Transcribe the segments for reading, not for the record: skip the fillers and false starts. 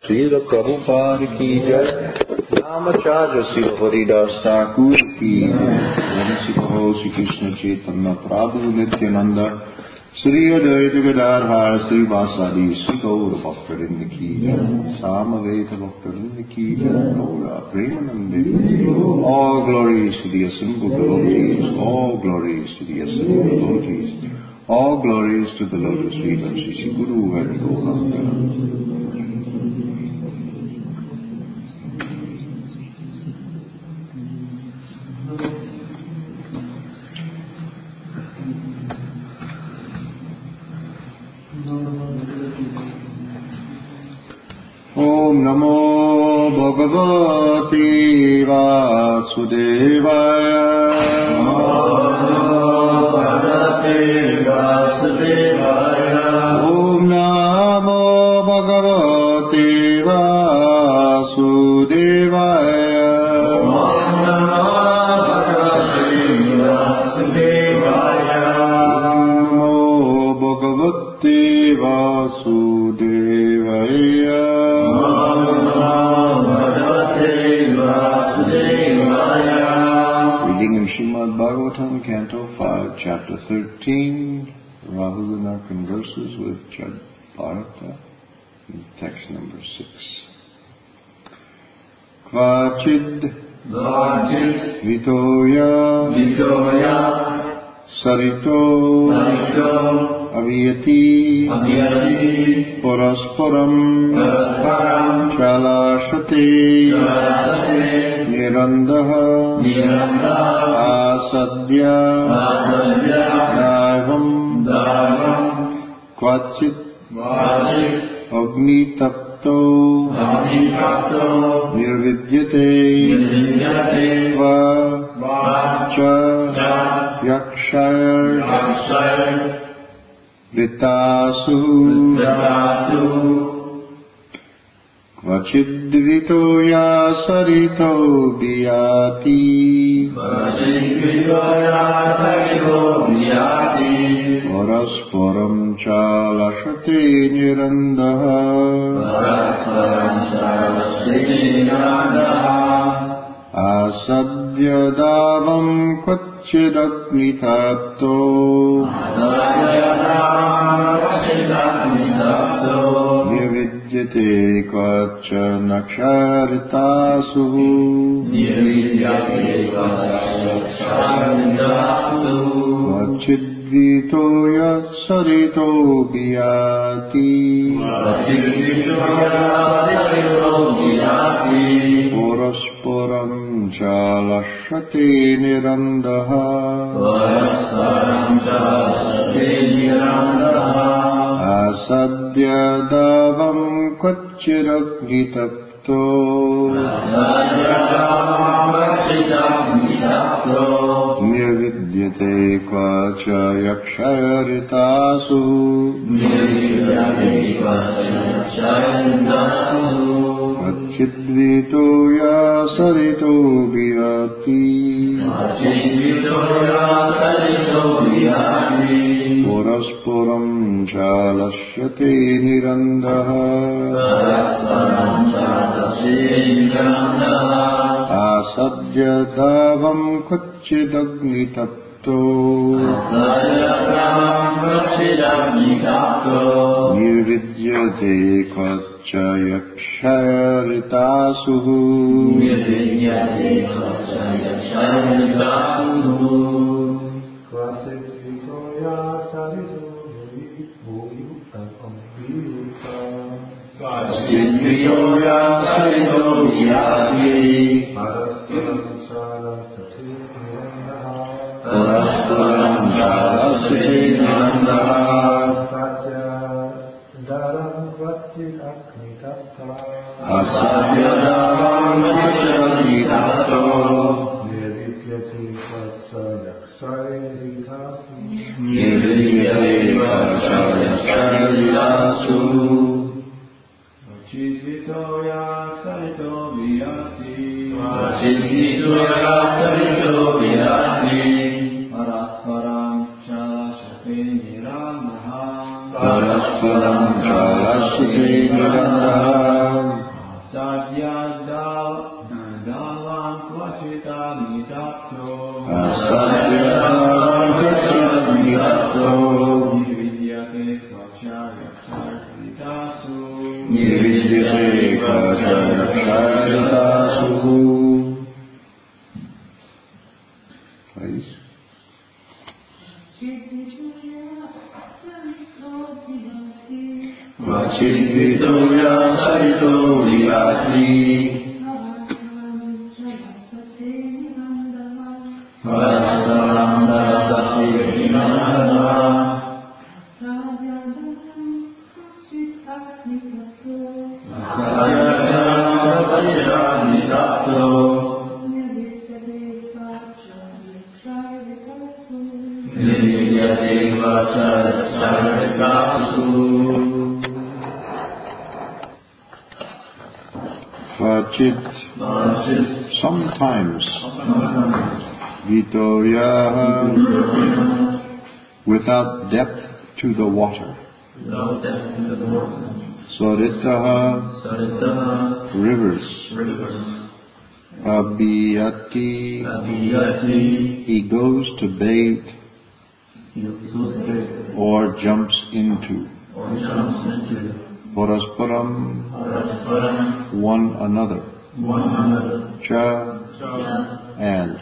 Srila Prabhupada ki jai, Namacharya Srila Haridas Thakur ki jai, Vansipaho Sri Krishna Chaitanya Prabhu Nityananda, Sri Advaita Gadadhar Sri Vasadi Sri Gaura Bhaktarinda ki jai, Samaveta Bhaktarinda ki jai, Gaura Premanande. All glories to the assembled devotees, all glories to the assembled devotees, all glories to the lotus feet of Sri Guru and Gauranga. Om Namo Bhagavate Vasudevaya. Om Namo Bhagavate Vasudevaya. Om Namo Bhagavate Vasudevaya. Om Namo Bhagavate Vasudevaya. Om Namo Bhagavate Vasudevaya. Reading in Srimad Bhagavatam, Canto 5, Chapter 13, Rahulanakan verses with Jad Bharata, text number 6. Kvachid Vitoya Sarito Aviyati Parasparam Chalashate Nirandaha Asadya Daivam Kvachit Agnitapto Nirvidyate Vacha Yakshayar Vritasu Kvachidvitoya sarito biyati Parasparam chalashate nirandaha Asadya davam kvachidagnitatto Nirvidyate kvacha naksharitasu Kvachidvitoya sarito biyati Parasparam chalashate nirandaha Asadya davam kvachidagnitatto Nirvidyate kvacha yakshayaritasu Kvachidvitoya sarito biyati Parasparam chalashate nirandaha Asadya davam kvachidagnitatto Nirvidyate kvacha yakshayaritasu Kvachidvitoya sarito biyati Parasparam chalashate nirandaha Asadya davam kvachidagnitatto Nirvidyate kvacha yakshayaritasu Kvachidvitoya sarito biyati Parasparam chalashate nirandaha Parasparam chalashate nirandaha Nirvidyate Kvacharakshayatasuhu. Please. Vachidvitoya sarito viyati Vasaramdasati vinandava Vasayakaramadasyanitato Nirvidyate Kvacharakshayatasuhu. Sometimes Vitoya without depth to the water. Saritaha rivers. Abhiyati he goes to bathe or jumps into. Parasparam one another. Cha and.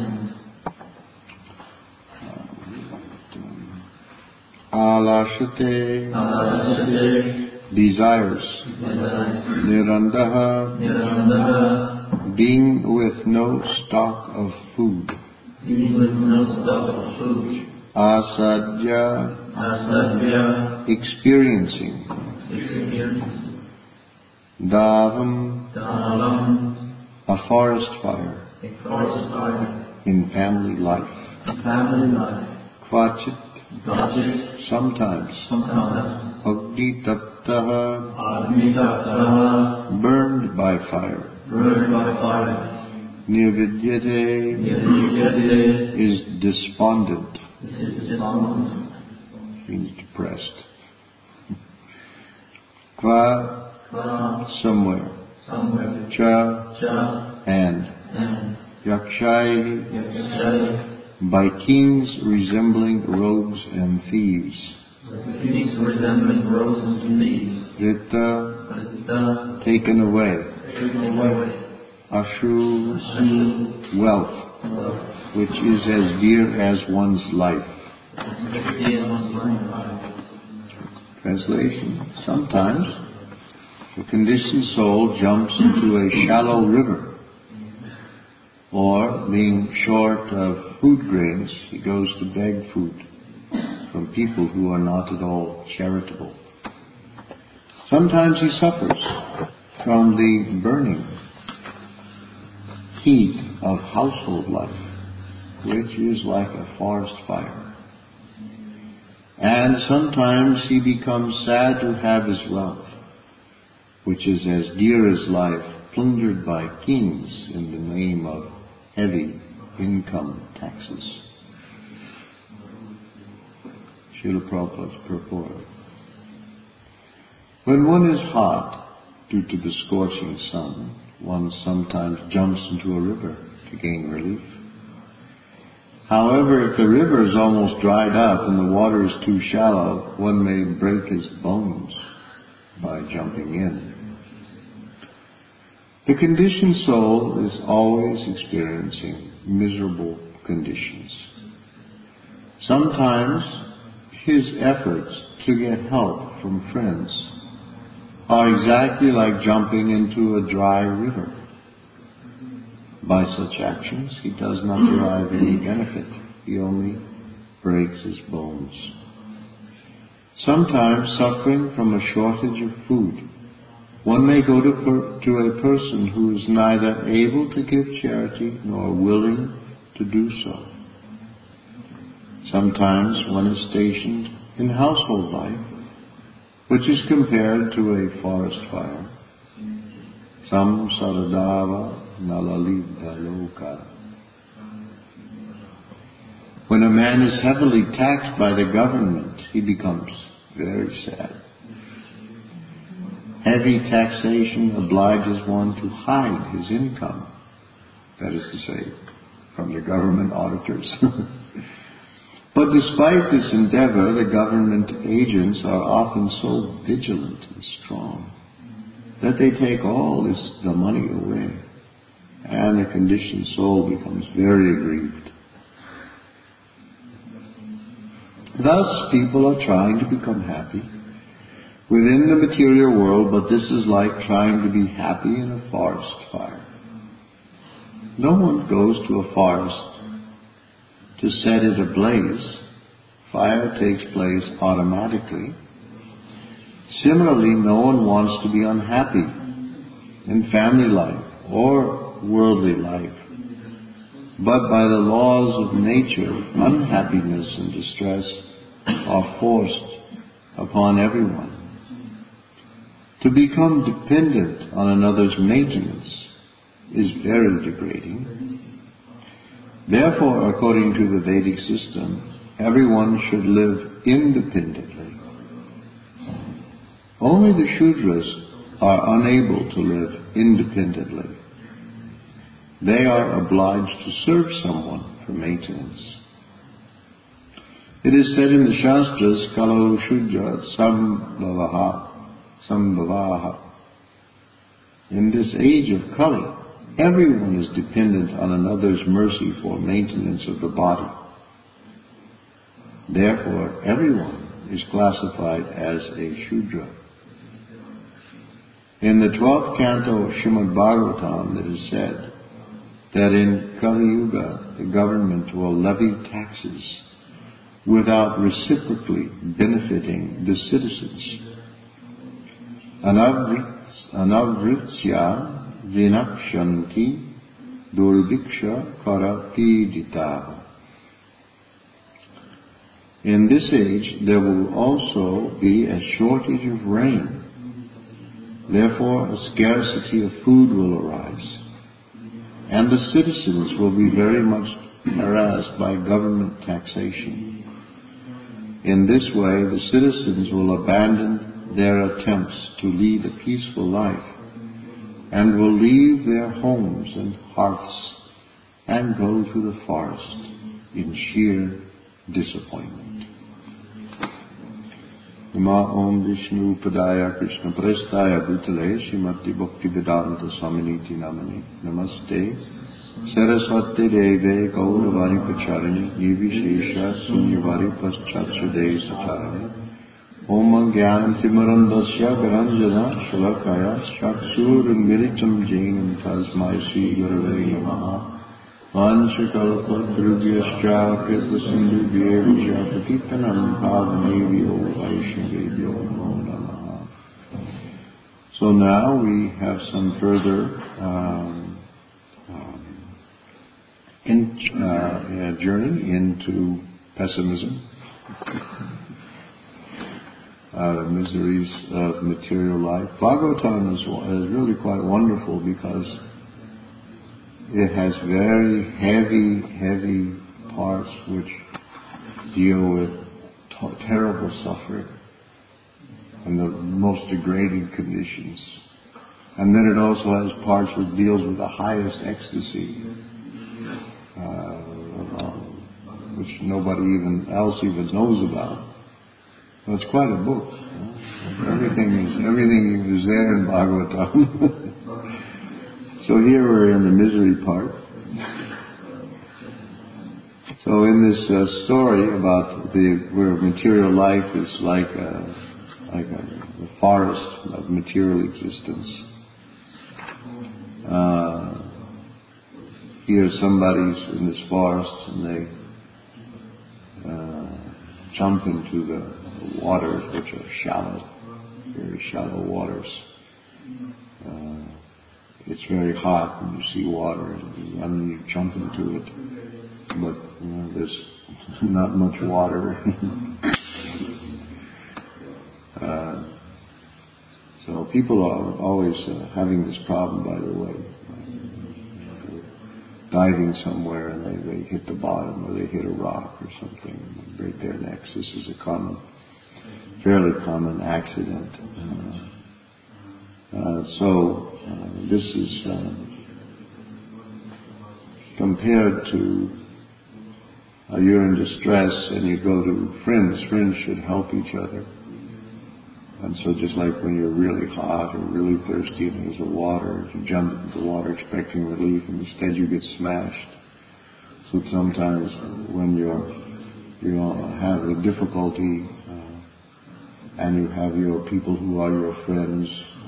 Alashate desires. Nirandaha being with no stock of food. Asadya experiencing. Davam a forest fire in family life. Kvachit sometimes. Agni taptaha burned by fire. Nirvidyate is despondent. Means depressed. Kva somewhere. Cha and. Yakshai by kings resembling rogues and thieves. Rita taken away. Ashu wealth, which is as dear as one's life. Translation. Sometimes the conditioned soul jumps into a shallow river, or being short of food grains, he goes to beg food from people who are not at all charitable. Sometimes he suffers from the burning heat of household life, which is like a forest fire. And sometimes he becomes sad to have his wealth, which is as dear as life, plundered by kings in the name of heavy income taxes. Srila Prabhupada's purport. When one is hot due to the scorching sun, one sometimes jumps into a river to gain relief. However, if the river is almost dried up and the water is too shallow, one may break his bones by jumping in. The conditioned soul is always experiencing miserable conditions. Sometimes his efforts to get help from friends are exactly like jumping into a dry river. By such actions, he does not derive any benefit. He only breaks his bones. Sometimes, suffering from a shortage of food, one may go to a person who is neither able to give charity nor willing to do so. Sometimes one is stationed in household life, which is compared to a forest fire. Sam saradava nalalibha loka. When a man is heavily taxed by the government, he becomes very sad. Heavy taxation obliges one to hide his income, that is to say, from the government auditors. But despite this endeavor, the government agents are often so vigilant and strong that they take all the money away, and the conditioned soul becomes very aggrieved. Thus, people are trying to become happy within the material world, but this is like trying to be happy in a forest fire. No one goes to a forest to set it ablaze. Fire takes place automatically. Similarly, no one wants to be unhappy in family life or worldly life. But by the laws of nature, unhappiness and distress are forced upon everyone. To become dependent on another's maintenance is very degrading. Therefore, according to the Vedic system, everyone should live independently. Only the Shudras are unable to live independently. They are obliged to serve someone for maintenance. It is said in the Shastras, Kalo Shudra Sambhavaha. In this age of Kali, everyone is dependent on another's mercy for maintenance of the body. Therefore, everyone is classified as a Shudra. In the 12th canto of Srimad Bhagavatam, it is said that in Kali Yuga, the government will levy taxes without reciprocally benefiting the citizens. Anavritsya vinakshanti durviksha karapidita. In this age, there will also be a shortage of rain. Therefore, a scarcity of food will arise, and the citizens will be very much harassed by government taxation. In this way, the citizens will abandon their attempts to lead a peaceful life and will leave their homes and hearths and go to the forest in sheer disappointment. Nama Om Vishnu Padaya Krishna Prestaya Bhutale Srimati Bhakti Vedanta Swaminiti Namani Namaste Saraswati Deve Gauravani Pacharani Nivishesha Sunyavari Paschachade Satarani Om Jnanam Timarandasya Garanjana Shalakaya Shaksur Militam Jainam Tasmai Sri Gurave Namaha Vanchakalpatrubhyascha Kritasindhubhyevcha Patitanam Bhavanevyo Vaishnavebhyo Namo Namaha. So now we have some further journey into pessimism, the miseries of material life. Bhagavatam is really quite wonderful because it has very heavy parts which deal with terrible suffering and the most degrading conditions. And then it also has parts which deals with the highest ecstasy, which nobody else knows about. So it's quite a book. Everything is there in Bhagavatam. So here we're in the misery part. So in this story about where material life is like a forest of material existence, here somebody's in this forest and they jump into the waters, which are shallow, very shallow waters. It's very hot when you see water and you jump into it, but there's not much water. So people are always having this problem, by the way. Diving somewhere and they hit the bottom or they hit a rock or something and break their necks. This is a fairly common accident. This is compared to you're in distress and you go to friends. Friends should help each other. And so just like when you're really hot or really thirsty and there's a water, if you jump into the water expecting relief and instead you get smashed. So sometimes when you have a difficulty and you have your people who are your friends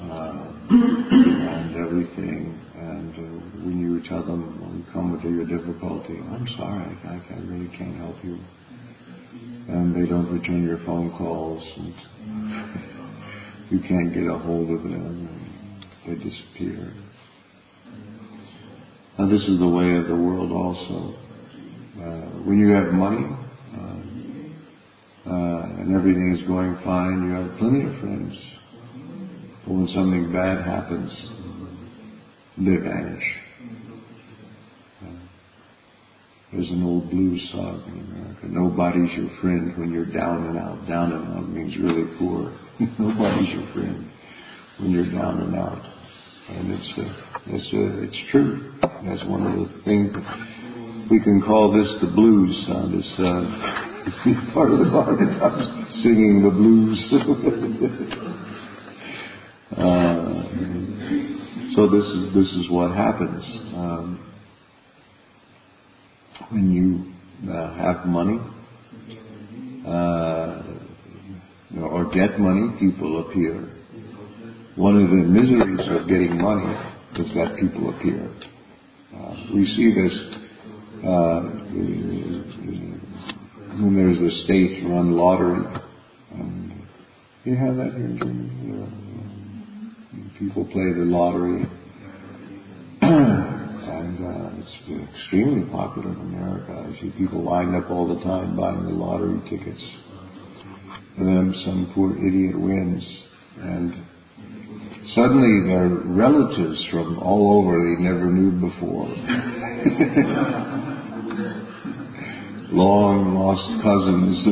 and everything, and when you tell them, when you come with your difficulty, I'm sorry, I really can't help you. And they don't return your phone calls, and you can't get a hold of them, and they disappear. Now this is the way of the world also. When you have money, and everything is going fine, you have plenty of friends. But when something bad happens, they vanish. There's an old blues song in America. Nobody's your friend when you're down and out. Down and out means really poor. Nobody's your friend when you're down and out. And it's true. That's one of the things. We can call this the blues. This part of the Bhagavatam, singing the blues. So this is what happens when you have money or get money. People appear. One of the miseries of getting money is that people appear. We see this when there's a state-run lottery. You have that here in Germany. People play the lottery, and it's extremely popular in America. I see people lined up all the time buying the lottery tickets. And then some poor idiot wins, and suddenly their relatives from all over they never knew before. Long lost cousins,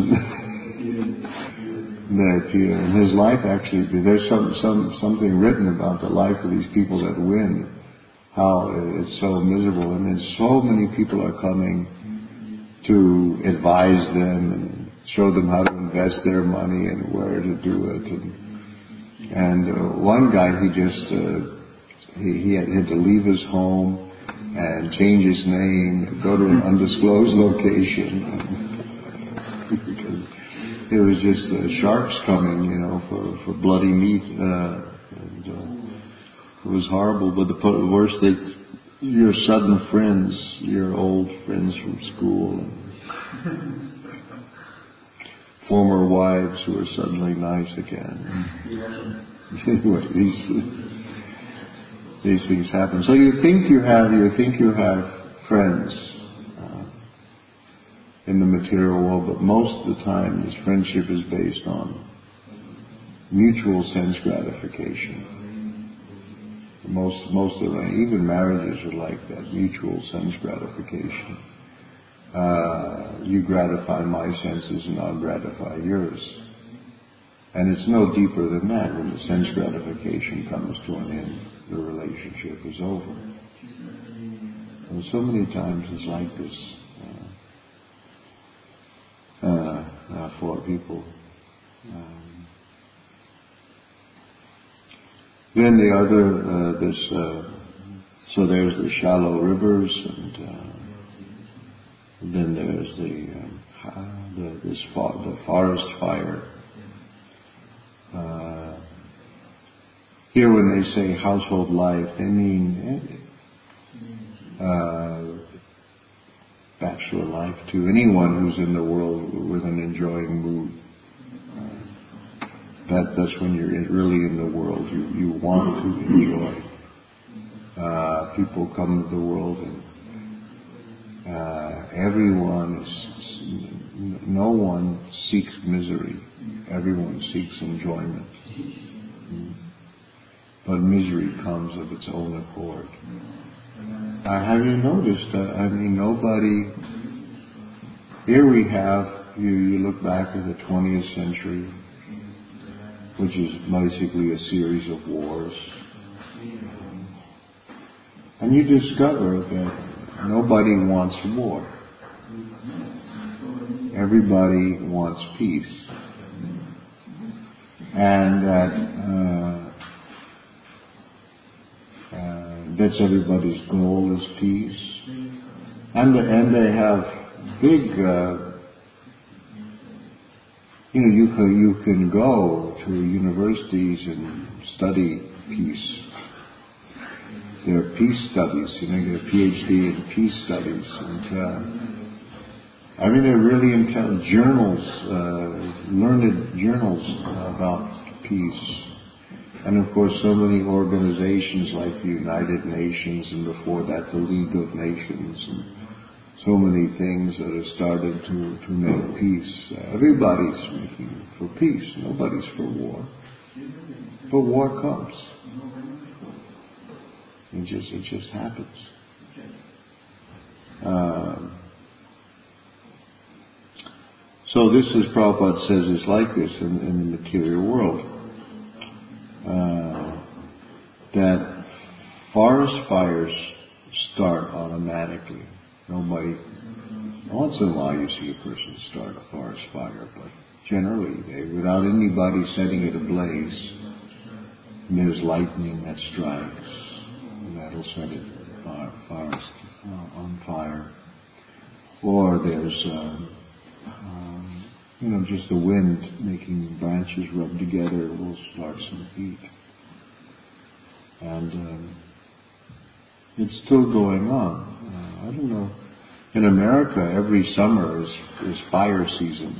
they appear. And his life actually, there's something written about the life of these people that win, how it's so miserable, and then so many people are coming to advise them and show them how to invest their money and where to do it. And one guy, he had to leave his home and change his name, go to an undisclosed location, because it was just sharks coming, for bloody meat, and it was horrible. But the worst, your sudden friends, your old friends from school, and former wives who are suddenly nice again. Anyway, these things happen. So you think you have friends in the material world, but most of the time this friendship is based on mutual sense gratification. Most of them, even marriages are like that, mutual sense gratification. You gratify my senses and I'll gratify yours. And it's no deeper than that. When the sense gratification comes to an end, the relationship is over. And so many times it's like this for people. Then the other, so there's the shallow rivers, and then there's the forest fire. Here when they say household life, they mean bachelor life too. Anyone who's in the world with an enjoying mood. That's when you're really in the world. You want to enjoy. People come to the world and no one seeks misery. Everyone seeks enjoyment. But misery comes of its own accord. Have you noticed, nobody, here we have, you look back at the 20th century, which is basically a series of wars, and you discover that nobody wants war. Everybody wants peace. and that's everybody's goal is peace. And they have big, you can go to universities and study peace. There are peace studies, you get a PhD in peace studies, and they're really intelligent journals, learned journals about peace. And of course, so many organizations like the United Nations, and before that the League of Nations, and so many things that have started to make peace. Everybody's making for peace. Nobody's for war. But war comes. It just happens. So this is, Prabhupada says, is like this in the material world. That forest fires start automatically. Nobody, once in a while you see a person start a forest fire, but generally without anybody setting it ablaze, there's lightning that strikes, and that'll set it forest on fire. Or there's just the wind making branches rub together will start some heat. And it's still going on. I don't know. In America, every summer is fire season.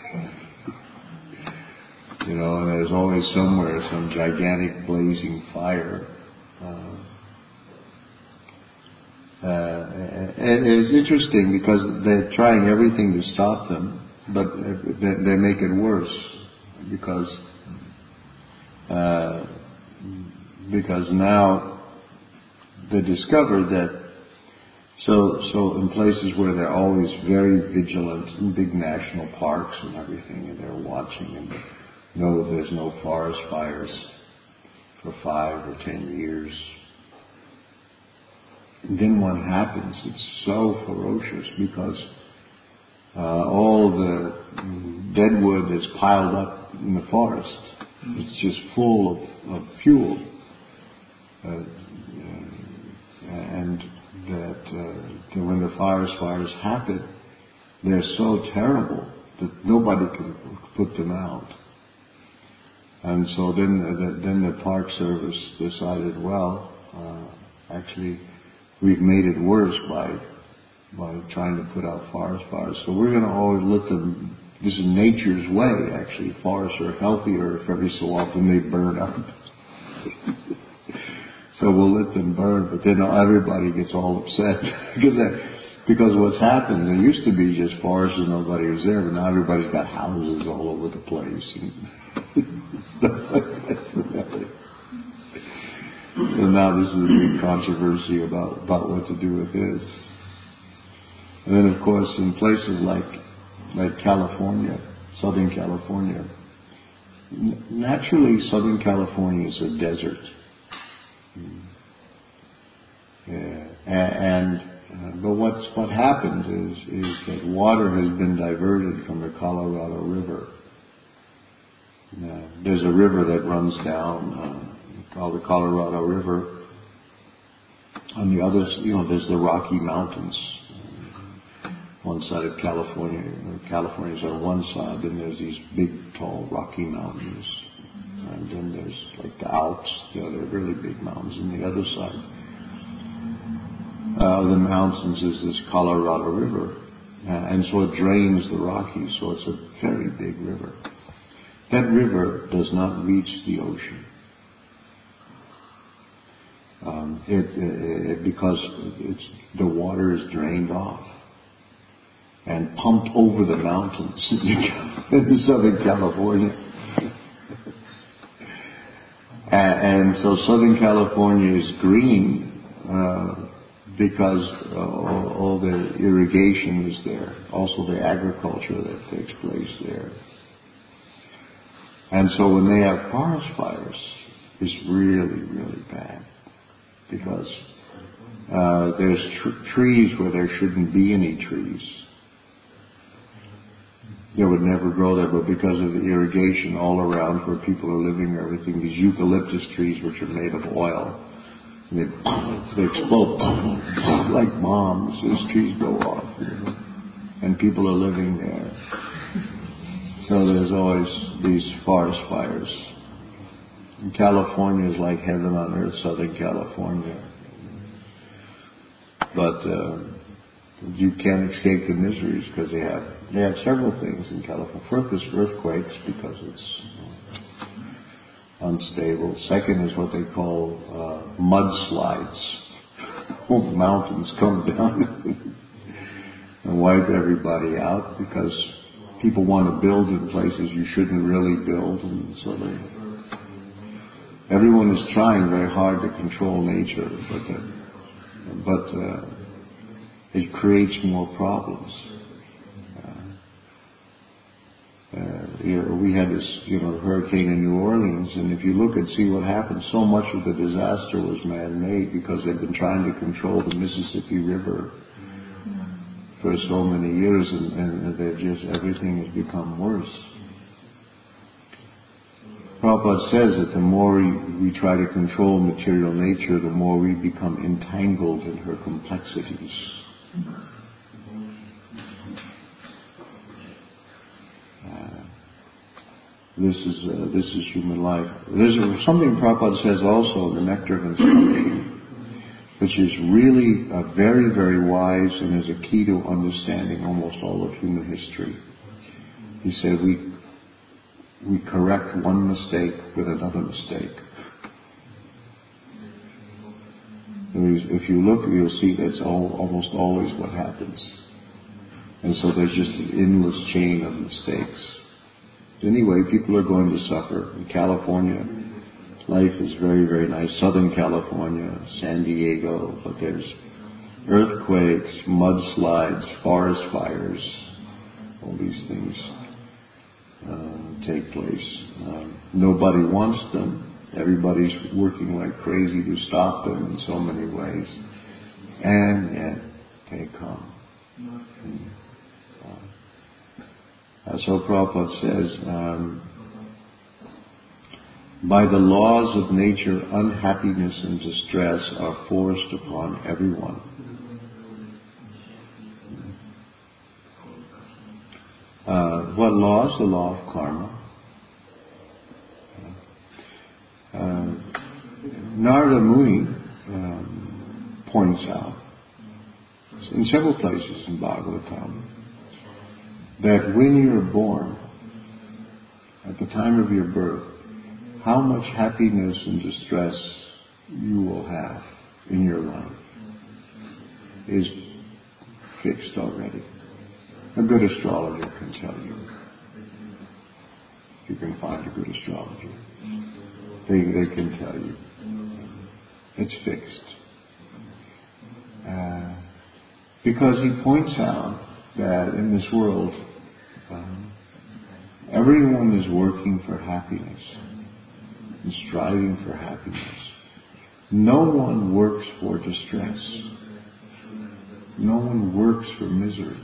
And there's always somewhere some gigantic blazing fire. And it's interesting because they're trying everything to stop them, but they make it worse because now they discovered that so in places where they're always very vigilant, in big national parks and everything, and they're watching and know there's no forest fires for 5 or 10 years. And then what happens? It's so ferocious because all the dead wood that's piled up in the forest, it's just full of fuel. And that when the fires happen, they're so terrible that nobody can put them out. And so then the Park Service decided, actually we've made it worse by trying to put out forest fires. So we're going to always let them. This is nature's way, actually. Forests are healthier if every so often they burn up. So we'll let them burn, but then everybody gets all upset because what's happened, there used to be just forests and nobody was there, but now everybody's got houses all over the place and stuff like that. So now this is a big controversy about what to do with this. And then, of course, in places like California, Southern California, naturally Southern California is a desert. But what happened is that water has been diverted from the Colorado River. There's a river that runs down called the Colorado River. On the other, there's the Rocky Mountains. One side of California. California's on one side, and there's these big, tall Rocky Mountains. And then there's like the Alps, the other really big mountains on the other side. The mountains is this Colorado River. And so it drains the Rockies, so it's a very big river. That river does not reach the ocean. Because the water is drained off and pumped over the mountains in Southern California. And so Southern California is green because all the irrigation is there, also the agriculture that takes place there. And so when they have forest fires, it's really, really bad because there's trees where there shouldn't be any trees. They would never grow there, but because of the irrigation all around where people are living, everything, these eucalyptus trees which are made of oil, and they explode like bombs. These trees go off, and people are living there. So there's always these forest fires. And California is like heaven on earth, Southern California. But you can't escape the miseries because they have several things in California. First is earthquakes because it's unstable. Second is what they call mudslides. Mountains come down and wipe everybody out because people want to build in places you shouldn't really build, and so everyone is trying very hard to control nature, but it creates more problems. We had this, hurricane in New Orleans, and if you look and see what happened, so much of the disaster was man-made because they've been trying to control the Mississippi River for so many years, and everything has become worse. Prabhupada says that the more we try to control material nature, the more we become entangled in her complexities. This is human life. There's something Prabhupada says also in the Nectar of Instruction, which is really very, very wise and is a key to understanding almost all of human history. He said we correct one mistake with another mistake. If you look, you'll see that's almost always what happens. And so there's just an endless chain of mistakes. Anyway, people are going to suffer. In California, life is very, very nice. Southern California, San Diego, but there's earthquakes, mudslides, forest fires, all these things take place. Nobody wants them. Everybody's working like crazy to stop them in so many ways. And yet, they come. So Prabhupada says, by the laws of nature, unhappiness and distress are forced upon everyone. What laws? The law of karma. Narada Muni points out in several places in Bhagavatam that when you're born, at the time of your birth, how much happiness and distress you will have in your life is fixed already. A good astrologer can tell you. If you can find a good astrologer, they can tell you. It's fixed. Because he points out that in this world, everyone is working for happiness and striving for happiness. No one works for distress. No one works for misery.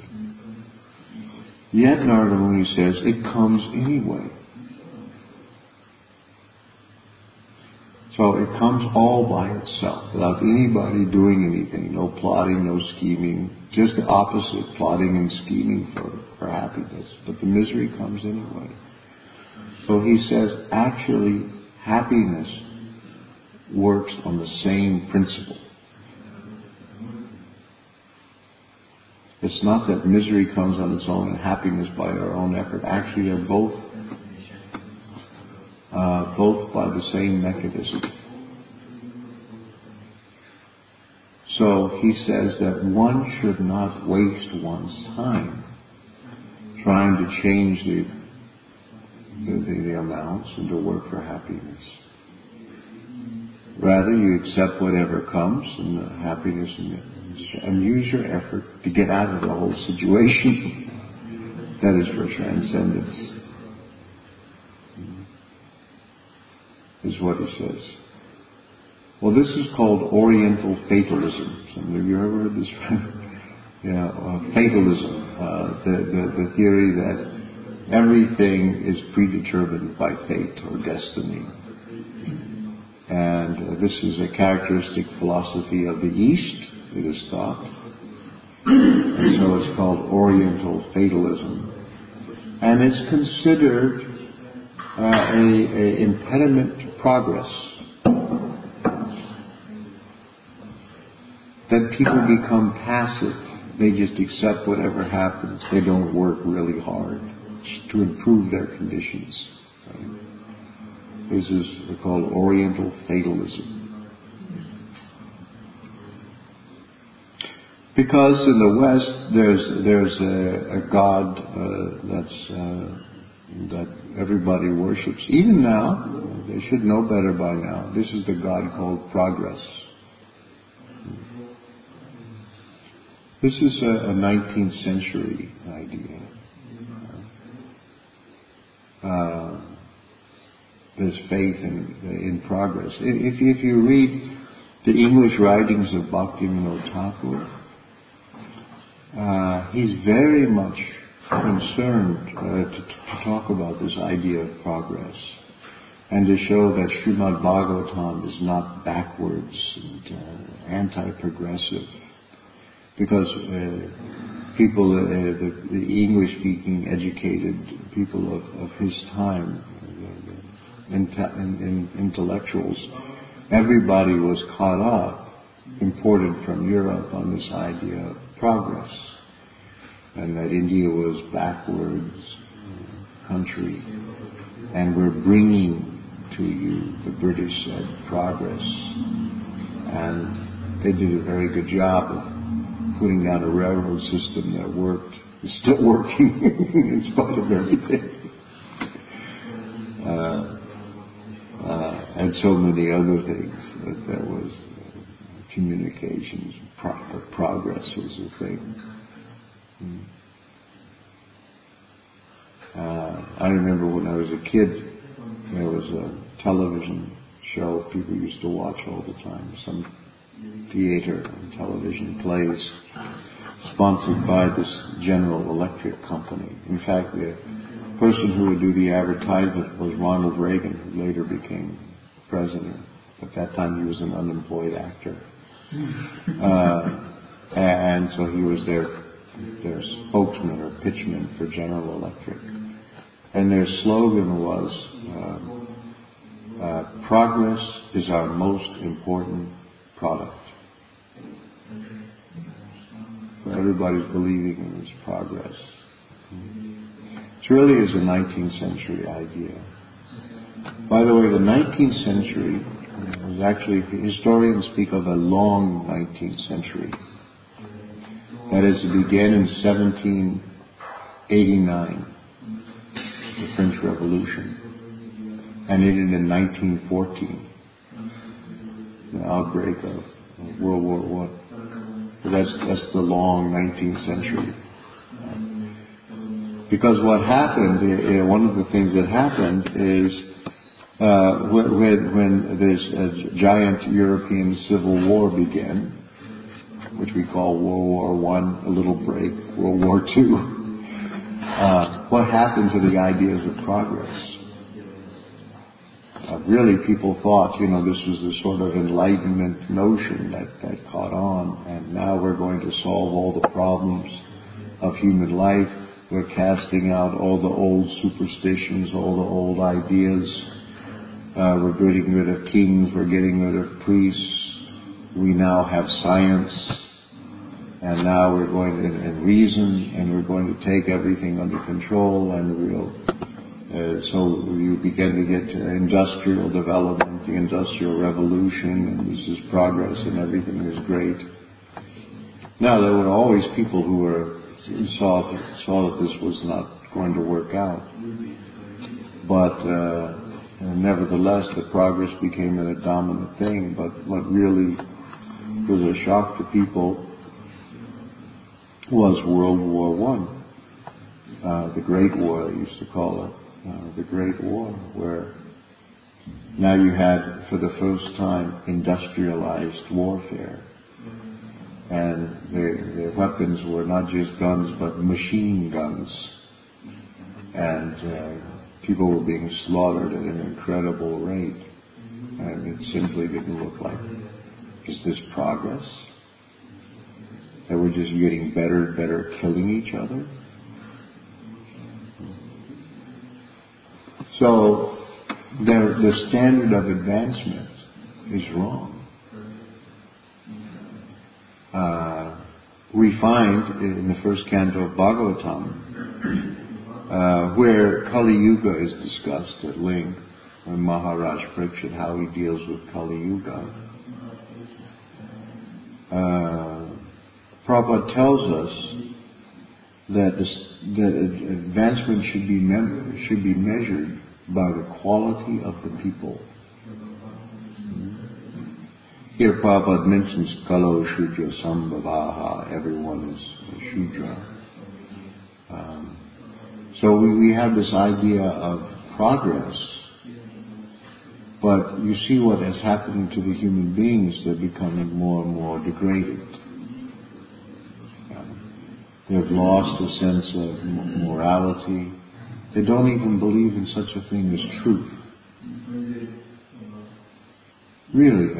Yet Narada Muni says it comes anyway. So it comes all by itself, without anybody doing anything, no plotting, no scheming, just the opposite, plotting and scheming for happiness. But the misery comes anyway. So he says, actually, happiness works on the same principle. It's not that misery comes on its own and happiness by our own effort. Actually, they're both by the same mechanism. So he says that one should not waste one's time trying to change the amounts and to work for happiness. Rather, you accept whatever comes and the happiness and use your effort to get out of the whole situation. That is for transcendence. Is what he says. Well, this is called Oriental fatalism. Have you ever heard this? Fatalism. The theory that everything is predetermined by fate or destiny. And this is a characteristic philosophy of the East, it is thought. And so it's called Oriental fatalism. And it's considered an impediment to progress. That people become passive. They just accept whatever happens. They don't work really hard to improve their conditions. Right? This is called Oriental fatalism. Because in the West there's a God that everybody worships. Even now, they should know better by now. This is the God called progress. This is a 19th century idea. There's faith in progress. If you read the English writings of Bhaktivinoda Thakur, he's very much concerned to talk about this idea of progress and to show that Srimad Bhagavatam is not backwards and anti-progressive. Because people, the English-speaking, educated people of his time, intellectuals, everybody was caught up, imported from Europe on this idea of progress, and that India was backwards country, and we're bringing to you, the British said, progress, and they did a very good job of putting down a railroad system that worked, is still working in spite of everything. And so many other things. That there was communications, progress was a thing. I remember when I was a kid, there was a television show people used to watch all the time, some theater and television plays sponsored by this General Electric company. In fact, the person who would do the advertisement was Ronald Reagan, who later became president. At that time he was an unemployed actor. And so he was their spokesman or pitchman for General Electric. And their slogan was, progress is our most important product. So everybody's believing in this progress. It really is a 19th century idea. By the way, the 19th century was actually, historians speak of a long 19th century. That is, it began in 1789, the French Revolution, and ended in 1914, the outbreak of World War I. So that's the long 19th century. Because what happened, one of the things that happened is when this giant European civil war began, which we call World War I, a little break, World War II, what happened to the ideas of progress? Really, people thought, this was the sort of Enlightenment notion that caught on, and now we're going to solve all the problems of human life. We're casting out all the old superstitions, all the old ideas. We're getting rid of kings, we're getting rid of priests. We now have science, and now we're going to and reason, and we're going to take everything under control, and so you begin to get industrial development, the Industrial Revolution, and this is progress, and everything is great. Now, there were always people who saw that this was not going to work out, but nevertheless, the progress became a dominant thing. But what really was a shock to people was World War I, the Great War, they used to call it. The Great War, where now you had, for the first time, industrialized warfare. And the weapons were not just guns, but machine guns. and people were being slaughtered at an incredible rate, and it simply didn't look like, is this progress? That we're just getting better and better at killing each other? So the standard of advancement is wrong. We find in the first canto of Bhagavatam, where Kali Yuga is discussed at length, when Maharaj Parikshit, how he deals with Kali Yuga. Prabhupada tells us that advancement should be measured by the quality of the people. Here Prabhupada mentions Kalo Shudra Sambhavaha, everyone is a Shudra. So we have this idea of progress, but you see what has happened to the human beings. They're becoming more and more degraded. They've lost a sense of morality. They don't even believe in such a thing as truth. Really,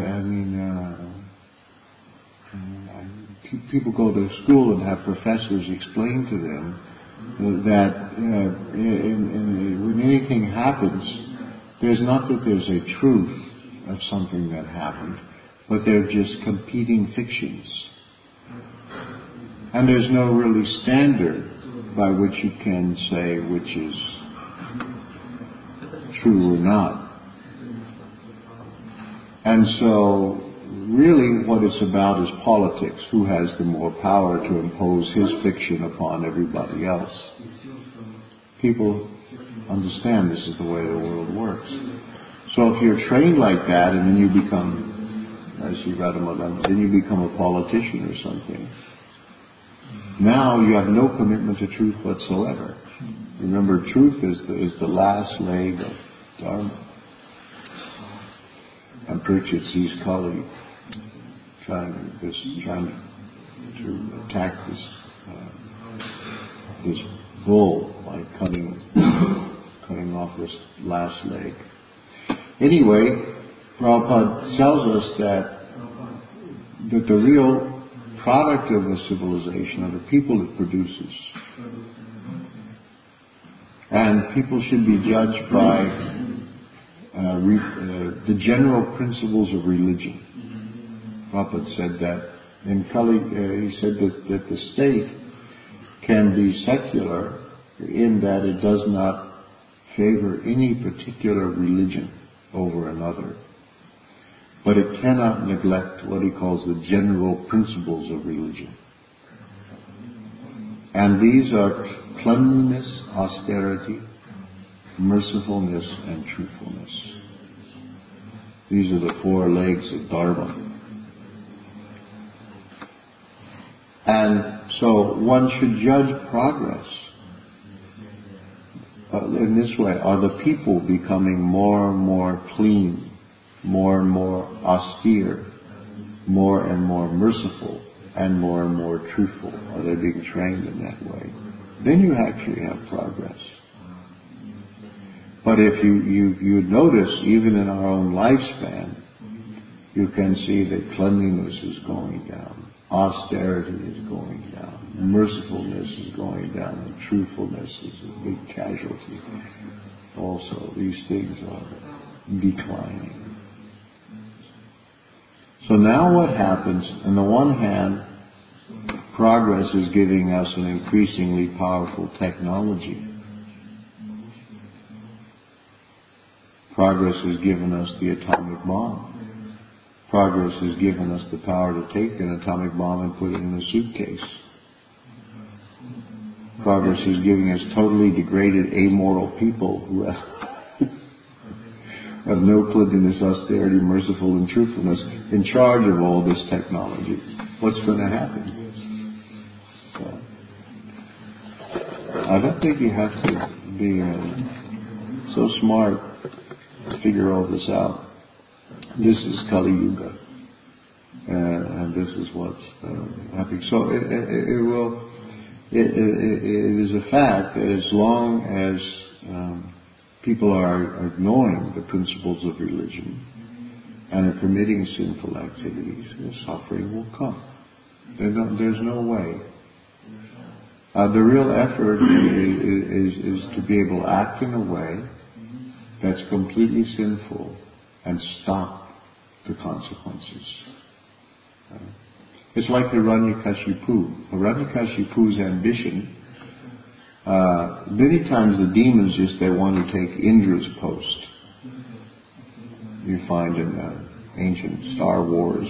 people go to school and have professors explain to them that when anything happens, there's not that there's a truth of something that happened, but they're just competing fictions. And there's no really standard by which you can say which is true or not. And so, really what it's about is politics. Who has the more power to impose his fiction upon everybody else? People understand this is the way the world works. So if you're trained like that and then you become, then you become a politician or something, now you have no commitment to truth whatsoever. Remember, truth is the last leg of Dharma. And Parikshit sees Kali trying to attack this bull by cutting off this last leg. Anyway, Prabhupada tells us that the real product of a civilization are the people it produces. And people should be judged by the general principles of religion. Prabhupada said that in Kali, he said that the state can be secular in that it does not favor any particular religion over another. But it cannot neglect what he calls the general principles of religion. And these are cleanliness, austerity, mercifulness, and truthfulness. These are the four legs of Dharma. And so one should judge progress in this way. Are the people becoming more and more clean, more and more austere, more and more merciful, and more truthful? Are they being trained in that way? Then you actually have progress. But if you notice, even in our own lifespan, you can see that cleanliness is going down, austerity is going down, mercifulness is going down, and truthfulness is a big casualty. Also, these things are declining. So now what happens? On the one hand, progress is giving us an increasingly powerful technology. Progress has given us the atomic bomb. Progress has given us the power to take an atomic bomb and put it in a suitcase. Progress is giving us totally degraded, amoral people who have no cleanliness, austerity, merciful, and truthfulness in charge of all this technology. What's going to happen? I don't think you have to be so smart to figure all this out. This is Kali Yuga, and this is what's happening. So it will it is a fact that as long as people are ignoring the principles of religion and are committing sinful activities, the suffering will come. There's no way. The real effort is to be able to act in a way that's completely sinful and stop the consequences. It's like Hiranyakashipu. Hiranyakashipu's ambition, many times the demons they want to take Indra's post. You find in the ancient Star Wars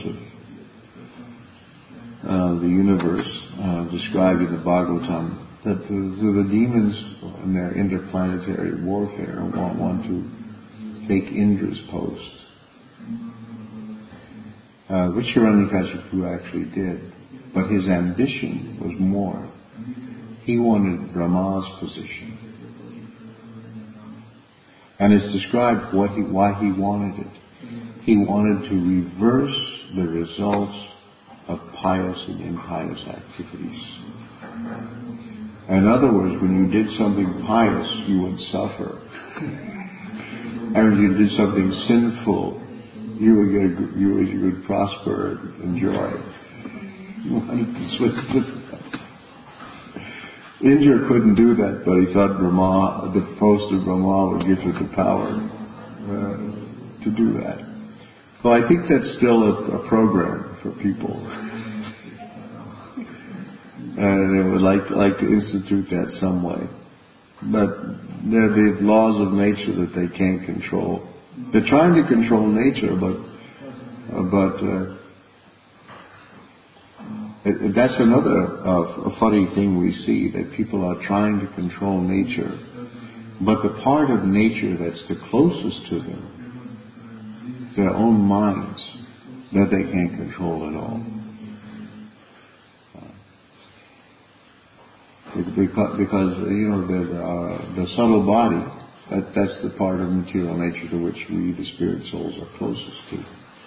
of the universe, described in the Bhagavatam, that the demons in their interplanetary warfare want to take Indra's post, which Hiranyakashipu actually did. But his ambition was more. He wanted Brahma's position. And it's described why he wanted it. He wanted to reverse the results of pious and impious activities. In other words, when you did something pious, you would suffer. And when you did something sinful, you would prosper and enjoy. Indra couldn't do that, but he thought the post of Brahma would give it the power to do that. So I think that's still a program for people. And they would like to institute that some way. But they're the laws of nature that they can't control. They're trying to control nature, but that's another funny thing we see, that people are trying to control nature, but the part of nature that's the closest to them, their own minds, that they can't control at all. Because the subtle body, that's the part of material nature to which we, the spirit souls, are closest to.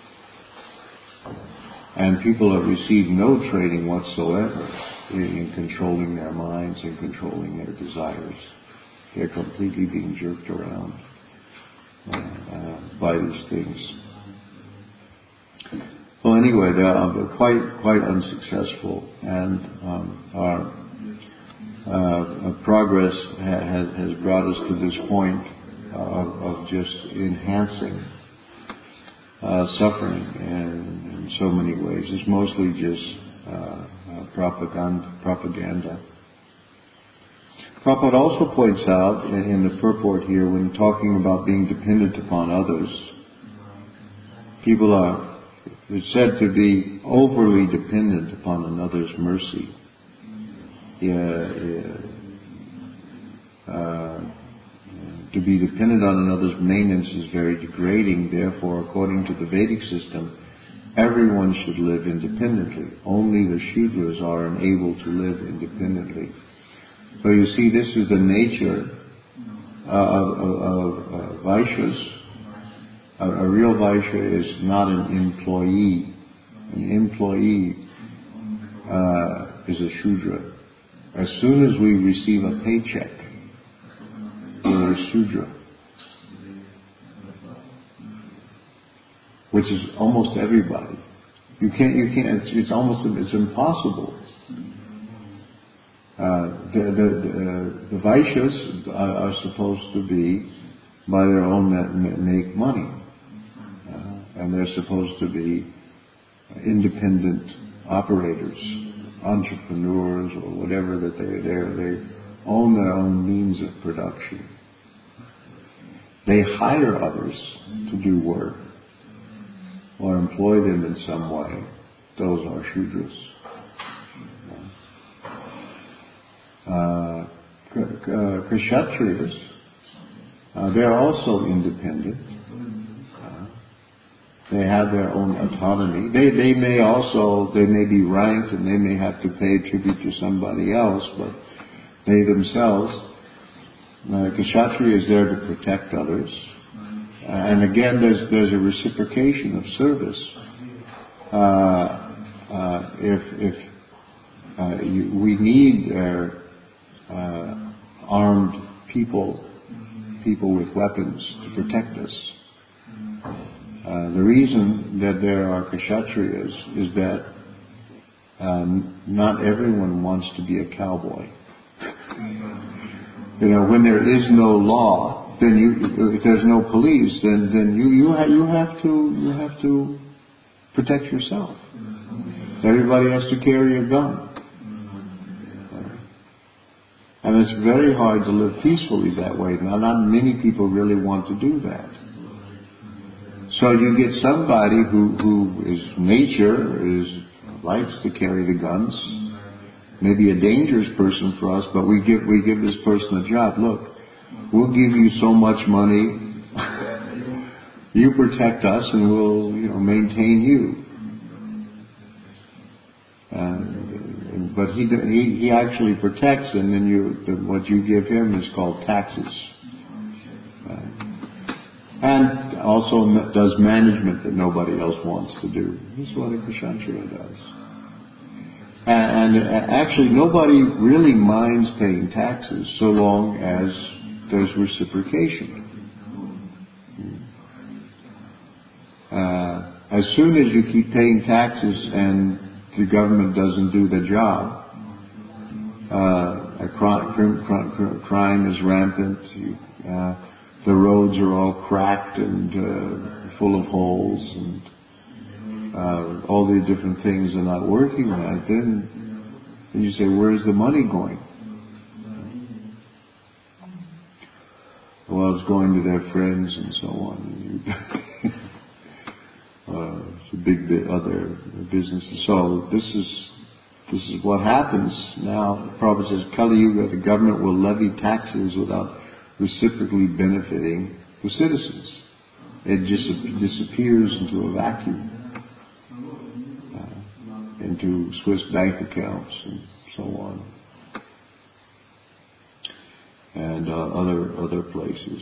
And people have received no training whatsoever in controlling their minds and controlling their desires. They're completely being jerked around by these things. Well, anyway, they're quite unsuccessful, and our progress has brought us to this point of just enhancing suffering in so many ways. It's mostly just propaganda. Prabhupada also points out in the purport here, when talking about being dependent upon others, people are said to be overly dependent upon another's mercy. To be dependent on another's maintenance is very degrading. Therefore, according to the Vedic system, everyone should live independently. Only the Shudras are unable to live independently. So you see, this is the nature of Vaishyas. A real Vaishya is not an employee. An employee is a Shudra. As soon as we receive a paycheck, we're a Shudra. Which is almost everybody. You can't, it's impossible. The Vaishyas are supposed to be, by their own make money. And they're supposed to be independent operators, entrepreneurs, or whatever that they own their own means of production. They hire others to do work or employ them in some way. Those are Shudras. Kshatriyas, they're also independent. They have their own autonomy. They may be ranked and they may have to pay tribute to somebody else, but they themselves, Kshatriya is there to protect others. And again, there's a reciprocation of service. If we need armed people with weapons to protect us. The reason that there are kshatriyas is that not everyone wants to be a cowboy. When there is no law, then if there's no police, then you have to protect yourself. Everybody has to carry a gun. And it's very hard to live peacefully that way. Now, not many people really want to do that. So you get somebody who is likes to carry the guns, maybe a dangerous person for us, but we give this person a job. Look, we'll give you so much money, you protect us, and we'll maintain you. But he actually protects, and then what you give him is called taxes. And also does management that nobody else wants to do. This is what a kshatriya does. And actually nobody really minds paying taxes so long as there's reciprocation. As soon as you keep paying taxes and the government doesn't do the job, crime is rampant. The roads are all cracked and full of holes, and all these different things are not working right. Then you say, where's the money going? Well, it's going to their friends and so on. It's a big bit other businesses. So this is what happens now. The Prabhupada says, Kali Yuga, the government will levy taxes without reciprocally benefiting the citizens. It just disappears into a vacuum, into Swiss bank accounts and so on, and other places.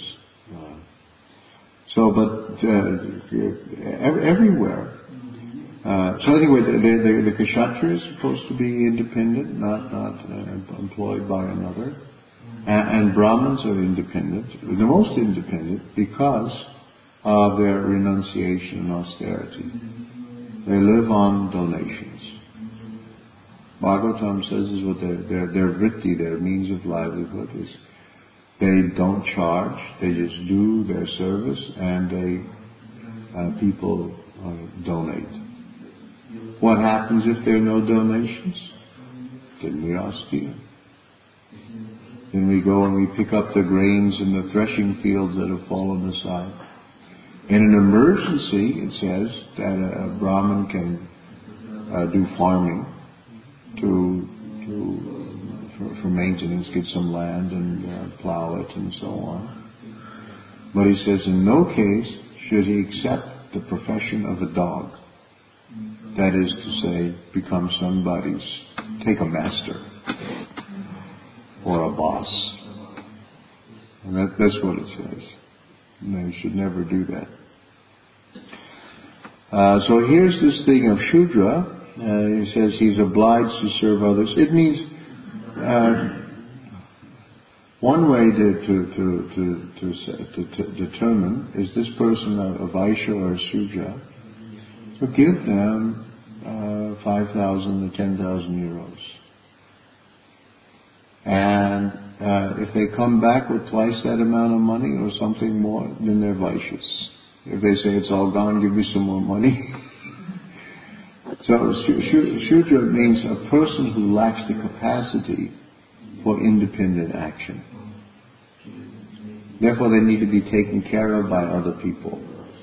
Everywhere. So anyway, the kshatriya is supposed to be independent, not employed by another. And Brahmins are independent, the most independent, because of their renunciation and austerity. They live on donations. Bhagavatam says is what their vritti, their means of livelihood is. They don't charge; they just do their service, and people donate. What happens if there are no donations? Then we are stealing. Then we go and we pick up the grains in the threshing fields that have fallen aside. In an emergency, it says that a Brahmin can do farming for maintenance, get some land and plow it and so on. But he says in no case should he accept the profession of a dog. That is to say, become take a master or a boss. And that's what it says. No, you should never do that. So here's this thing of Shudra. He says he's obliged to serve others. It means one way to determine is this person a Vaishya or a Shudra. So give them 5,000 or 10,000 euros. And if they come back with twice that amount of money or something more, then they're Vaishyas. If they say it's all gone, give me some more money. So Shudra means a person who lacks the capacity for independent action. Therefore, they need to be taken care of by other people.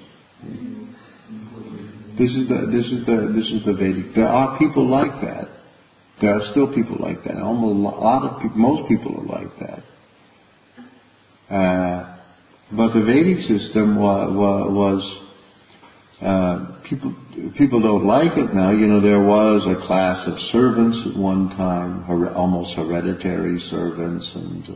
This is the Vedic. There are people like that. There are still people like that. Most people are like that. But the Vedic system was people don't like it now. There was a class of servants at one time, almost hereditary servants, and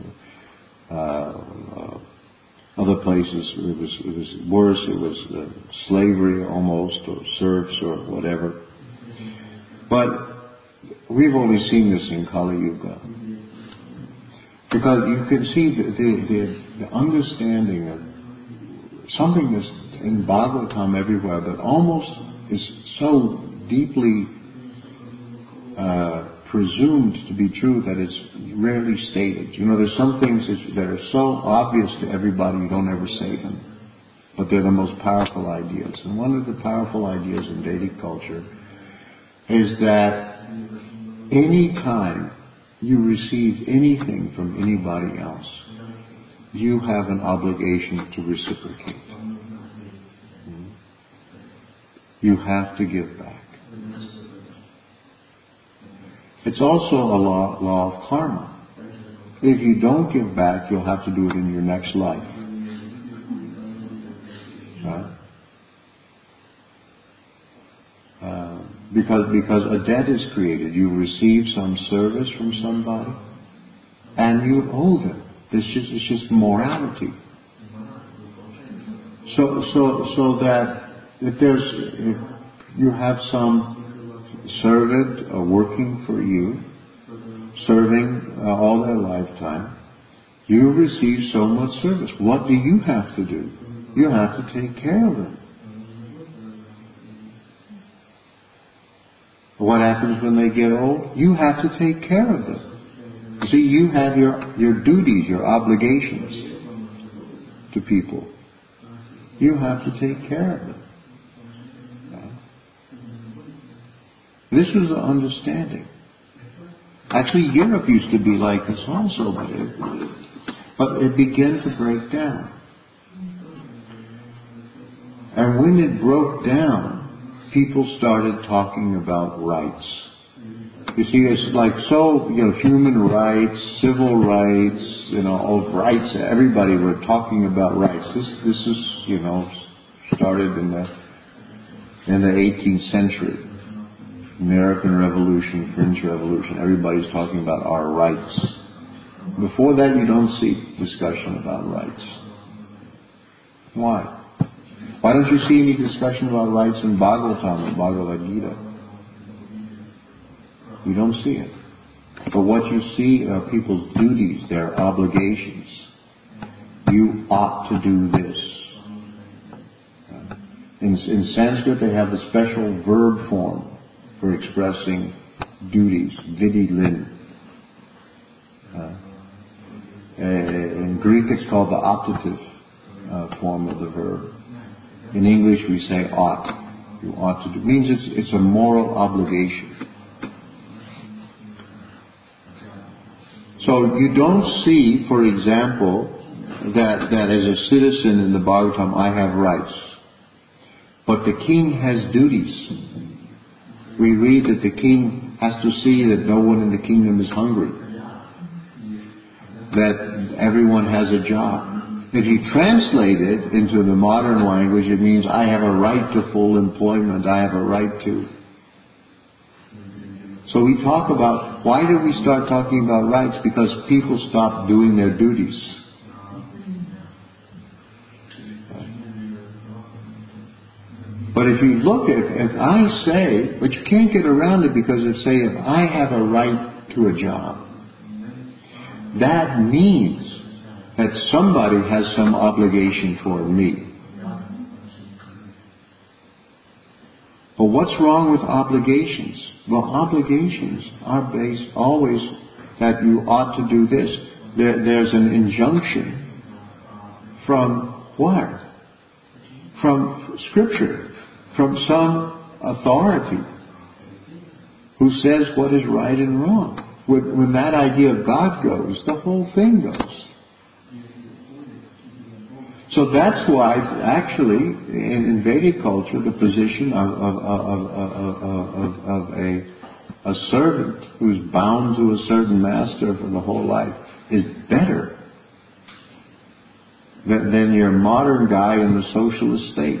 other places it was worse. It was slavery almost, or serfs or whatever. But We've only seen this in Kali Yuga. Because you can see the understanding of something that's in Bhagavatam everywhere, but almost is so deeply presumed to be true that it's rarely stated. You know, there's some things that are so obvious to everybody you don't ever say them, but they're the most powerful ideas. And one of the powerful ideas in Vedic culture is that any time you receive anything from anybody else, you have an obligation to reciprocate. You have to give back. It's also a law of karma. If you don't give back, you'll have to do it in your next life. Right? Because a debt is created. You receive some service from somebody, and you owe them. It's just morality. So that if you have some servant working for you, serving all their lifetime, you receive so much service. What do you have to do? You have to take care of them. What happens when they get old? You have to take care of them. You see, you have your duties, your obligations to people. You have to take care of them. This was the understanding. Actually, Europe used to be like this also, but it began to break down. And when it broke down, people started talking about rights. You see, it's like human rights, civil rights, all rights. Everybody were talking about rights. This is, started in the 18th century. American Revolution, French Revolution. Everybody's talking about our rights. Before that, you don't see discussion about rights. Why? Why don't you see any discussion about rights in Bhagavatam and Bhagavad Gita? You don't see it. But what you see are people's duties, their obligations. You ought to do this. In Sanskrit, they have the special verb form for expressing duties, vidi lin. In Greek, it's called the optative form of the verb. In English, we say ought. You ought to do. It means it's a moral obligation. So you don't see, for example, that as a citizen in the Bhagavatam, I have rights. But the king has duties. We read that the king has to see that no one in the kingdom is hungry. That everyone has a job. If you translate it into the modern language, it means I have a right to full employment. I have a right to. So we talk about, why did we start talking about rights? Because people stopped doing their duties. But if you look at it, if I say, but you can't get around it because if I have a right to a job, that means that somebody has some obligation toward me. But what's wrong with obligations? Well, obligations are based always that you ought to do this. There's an injunction from what? From Scripture. From some authority who says what is right and wrong. When that idea of God goes, the whole thing goes. So that's why, actually, in Vedic culture, the position of a servant who's bound to a certain master for the whole life is better than your modern guy in the socialist state.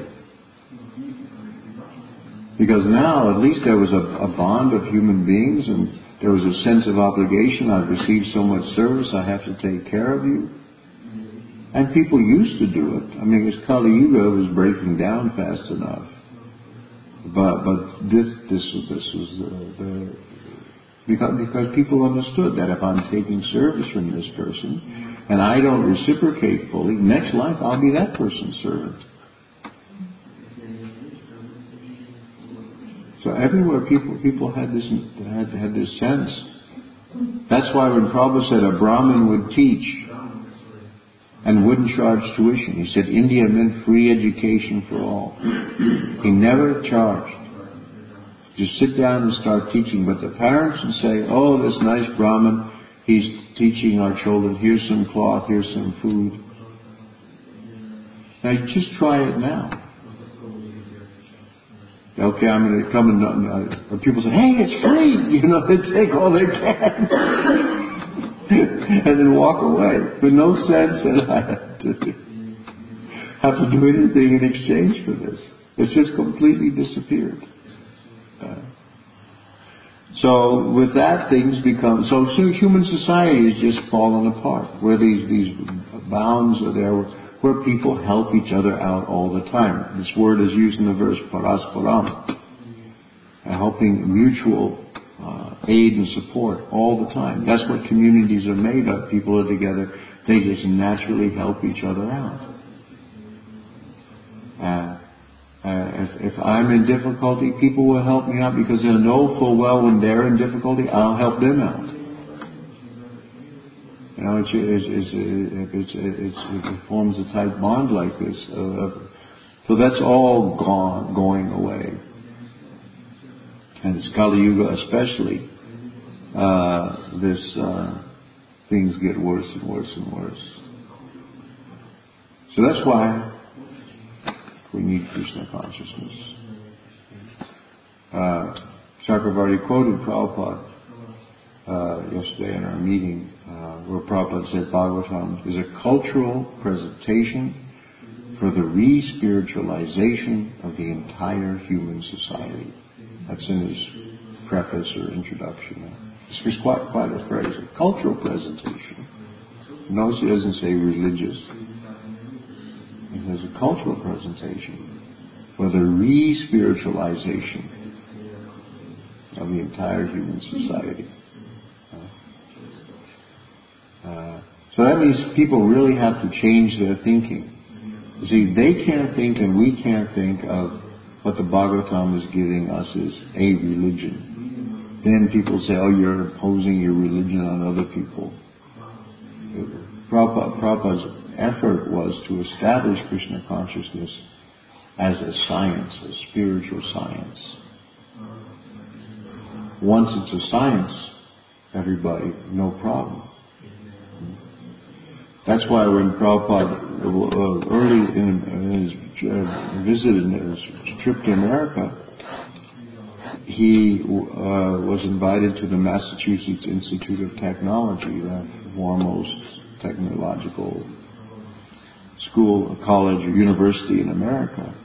Because now, at least there was a bond of human beings, and there was a sense of obligation. I've received so much service, I have to take care of you. And people used to do it. I mean, because Kali Yuga was breaking down fast enough. But this was Because people understood that if I'm taking service from this person and I don't reciprocate fully, next life I'll be that person's servant. So everywhere people had this sense. That's why when Prabhupada said a Brahmin would teach and wouldn't charge tuition, he said India meant free education for all. He never charged. Just sit down and start teaching. But the parents would say, oh, this nice Brahmin, he's teaching our children, here's some cloth, here's some food. Now just try it now. Okay, I'm going to come and or people say, hey, it's free. They take all they can. And then walk away with no sense that I have to do anything in exchange for this. It's just completely disappeared. So with that, things become... So human society is just fallen apart, where these bounds are there, where people help each other out all the time. This word is used in the verse, parasparam, helping mutual aid and support all the time. That's what communities are made of. People are together. They just naturally help each other out. If I'm in difficulty, people will help me out because they'll know full well when they're in difficulty, I'll help them out. It forms a tight bond like this. So that's all going away. And it's Kali Yuga especially. Things get worse and worse and worse. So that's why we need Krishna consciousness. Chakravarti quoted Prabhupada yesterday in our meeting, where Prabhupada said Bhagavatam is a cultural presentation for the re-spiritualization of the entire human society. That's in his preface or introduction. It's quite a phrase, a cultural presentation. Notice he doesn't say religious. He says a cultural presentation for the re-spiritualization of the entire human society. So that means people really have to change their thinking. You see, they can't think and we can't think of what the Bhagavatam is giving us is a religion. Then people say, oh, you're imposing your religion on other people. Prabhupada's effort was to establish Krishna consciousness as a science, a spiritual science. Once it's a science, everybody, no problem. That's why when Prabhupada, early in his visit, in his trip to America, he was invited to the Massachusetts Institute of Technology, the foremost technological school, college, or university in America.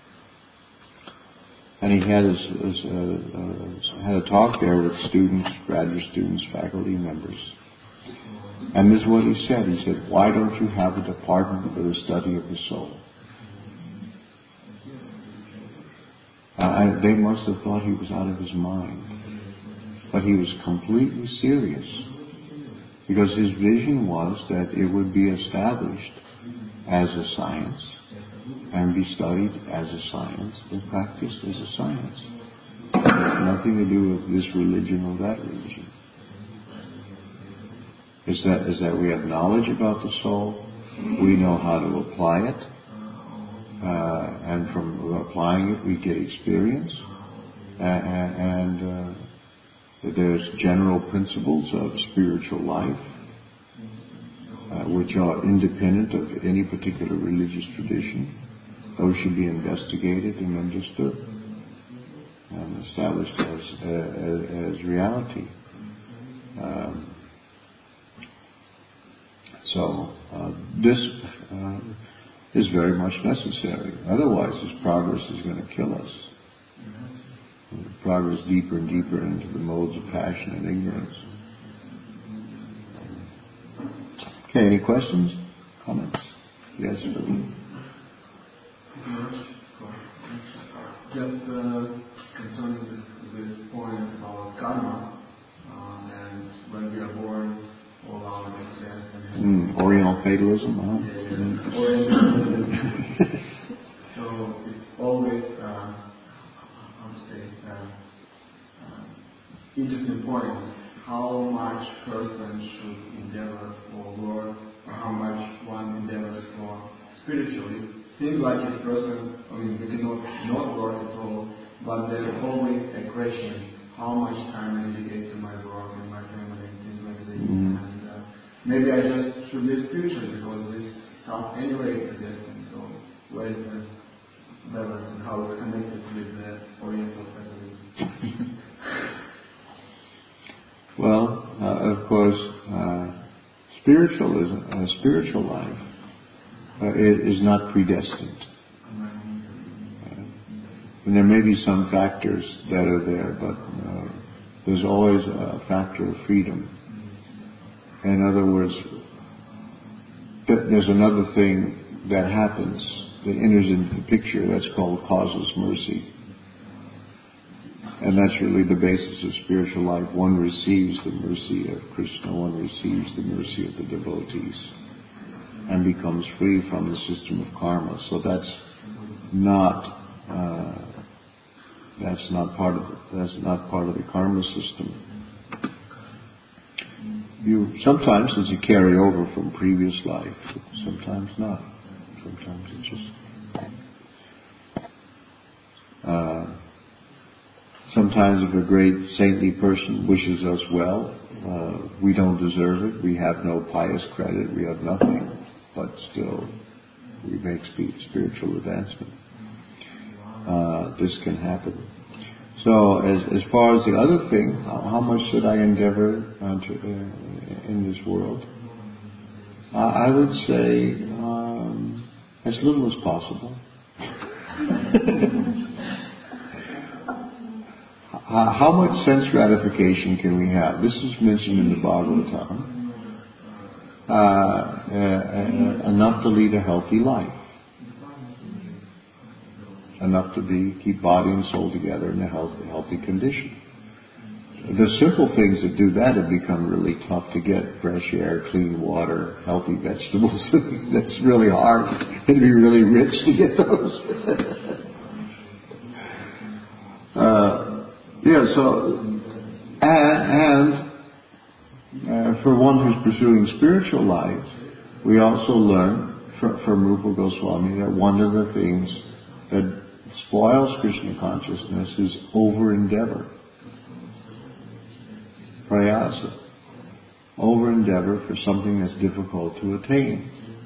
And he had had a talk there with students, graduate students, faculty members. And this is what he said. He said, why don't you have a department for the study of the soul? They must have thought he was out of his mind. But he was completely serious. Because his vision was that it would be established as a science and be studied as a science and practiced as a science. It had nothing to do with this religion or that religion. Is that we have knowledge about the soul, we know how to apply it, and from applying it we get experience, and there's general principles of spiritual life which are independent of any particular religious tradition. Those should be investigated and understood and established as reality. So this is very much necessary. Otherwise, this progress is going to kill us. Progress deeper and deeper into the modes of passion and ignorance. Okay, any questions? Comments? Yes, Philip. Just concerning this point about karma, no fatalism, huh? So it's always, interesting point, how much person should endeavor for growth, or how much one endeavors for spiritually. Seems like a person, we cannot not work at all, but there's always a question, how much time I dedicate to my work and my family and things like this. And maybe I just should live spiritually because this stuff anyway is destined. So where is the balance and how it's connected with the Oriental fatalism? Well, of course, spiritual life is not predestined. And there may be some factors that are there, but there's always a factor of freedom. In other words, there's another thing that happens, that enters into the picture, that's called causeless mercy. And that's really the basis of spiritual life. One receives the mercy of Krishna, one receives the mercy of the devotees, and becomes free from the system of karma. So that's not part of the karma system. Sometimes as you carry over from previous life, sometimes not. Sometimes it's just. Sometimes if a great saintly person wishes us well, we don't deserve it, we have no pious credit, we have nothing, but still we make spiritual advancement. This can happen. So as far as the other thing, how much should I endeavor in this world? I would say as little as possible. How much sense gratification can we have? This is mentioned in the Bhagavatam. Enough to lead a healthy life. Enough to keep body and soul together in a healthy condition. The simple things that do that have become really tough to get. Fresh air, clean water, healthy vegetables. That's really hard. It'd be really rich to get those. For one who's pursuing spiritual life, we also learn from Rupa Goswami that one of the things that spoils Krishna consciousness is over-endeavor. Prayasa. Over-endeavor for something that's difficult to attain.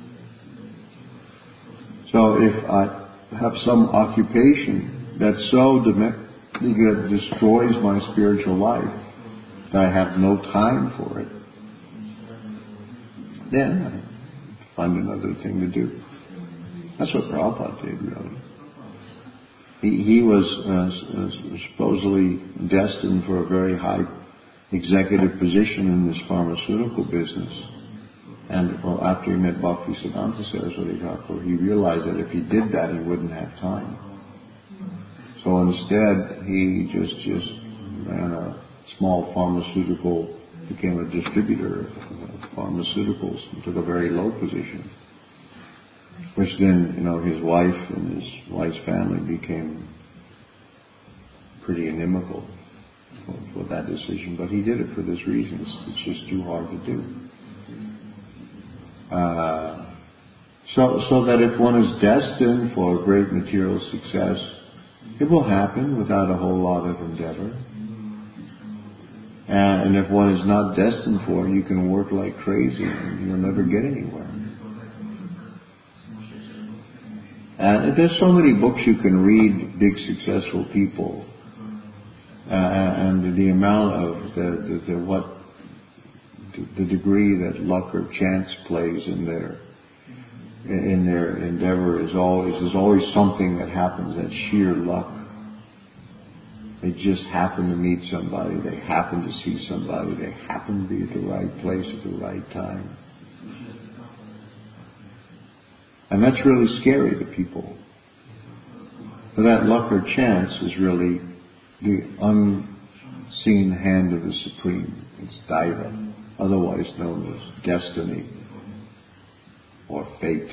So if I have some occupation that's so that destroys my spiritual life, that I have no time for it, then I find another thing to do. That's what Prabhupada did, really. He was supposedly destined for a very high executive position in this pharmaceutical business. And after he met Bhaktisiddhanta Saraswati Thakur, he realized that if he did that, he wouldn't have time. So instead, he just ran a small pharmaceutical, became a distributor of pharmaceuticals, and took a very low position. Which then, his wife and his wife's family became pretty inimical for that decision. But he did it for this reason. It's just too hard to do. So that if one is destined for great material success, it will happen without a whole lot of endeavor. And if one is not destined for it, you can work like crazy and you'll never get anywhere. And there's so many books you can read, big successful people, and the amount of the degree that luck or chance plays in their endeavor there's always something that happens, that sheer luck. They just happen to meet somebody, they happen to see somebody, they happen to be at the right place at the right time. And that's really scary to people. For that luck or chance is really the unseen hand of the Supreme. It's Daiva, otherwise known as destiny. or fate.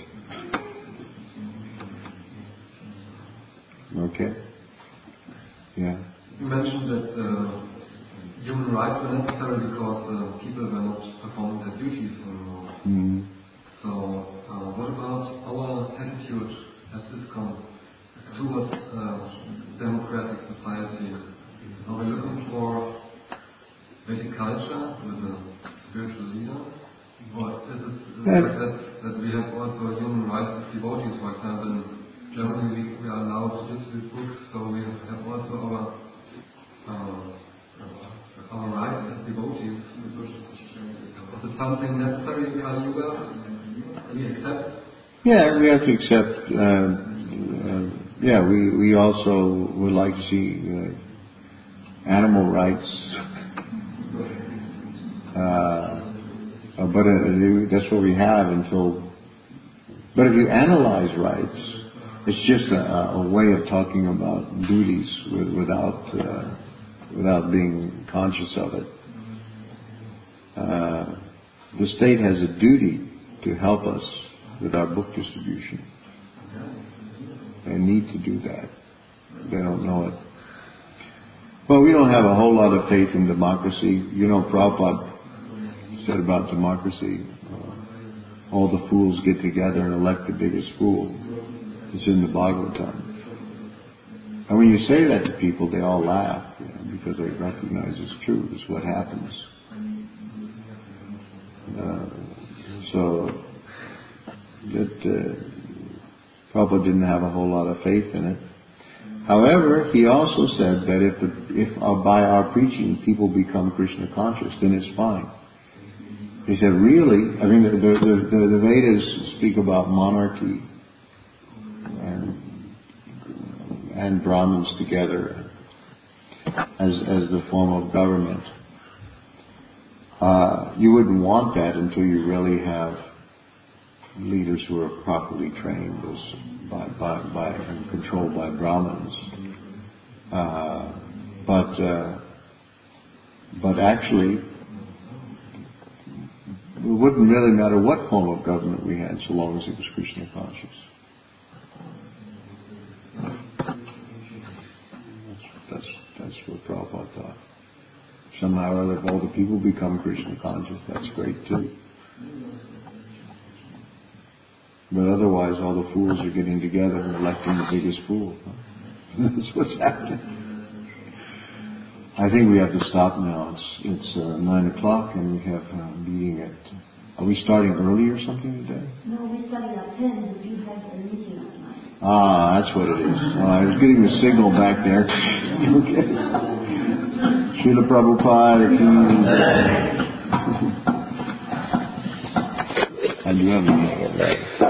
Okay? Yeah. You mentioned that human rights were necessary because people were not performing their duties anymore. Mm-hmm. So, what about our attitude as ISKCON towards democratic society? Are we looking for Vedic culture with a spiritual leader? Or is it like that we have also human rights as devotees? For example, in Germany we are allowed to distribute books, so we have also our rights as devotees. Is it something necessary in Kali Yuga? We accept? Yeah, we have to accept. We also would like to see animal rights. But that's what we have until. But if you analyze rights, it's just a way of talking about duties without being conscious of it. The state has a duty to help us with our book distribution. They need to do that. They don't know it. Well, we don't have a whole lot of faith in democracy. You know, Prabhupada said about democracy, all the fools get together and elect the biggest fool. It's in the Bhagavatam. And when you say that to people, they all laugh, because they recognize it's true. It's what happens. So Prabhupada didn't have a whole lot of faith in it. However, he also said that if by our preaching people become Krishna conscious, then it's fine. He said, really, I mean, the Vedas speak about monarchy and Brahmins together as the form of government. You wouldn't want that until you really have leaders who are properly trained by and controlled by Brahmins. But actually, it wouldn't really matter what form of government we had, so long as it was Krishna conscious. That's what Prabhupada thought. Somehow or other, if all the people become Krishna conscious, that's great too. But otherwise, all the fools are getting together and electing the biggest fool. That's what's happening. I think we have to stop now. It's 9 o'clock and we have a meeting at... Are we starting early or something today? No, we started at 10, but you had a meeting at 9. Ah, that's what it is. I was getting the signal back there. Okay. Srila Prabhupada, I do have a meeting.